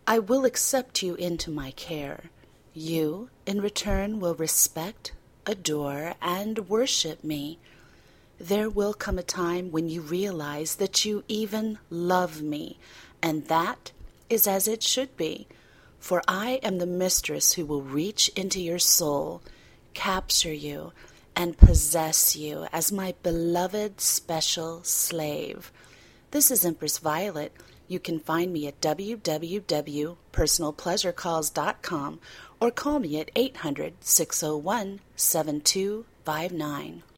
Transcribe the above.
I will accept you into my care. You, in return, will respect, adore, and worship me. There will come a time when you realize that you even love me, and that is as it should be. For I am the mistress who will reach into your soul, capture you, and possess you as my beloved special slave. This is Empress Violet. You can find me at www.personalpleasurecalls.com or call me at 800-601-7259.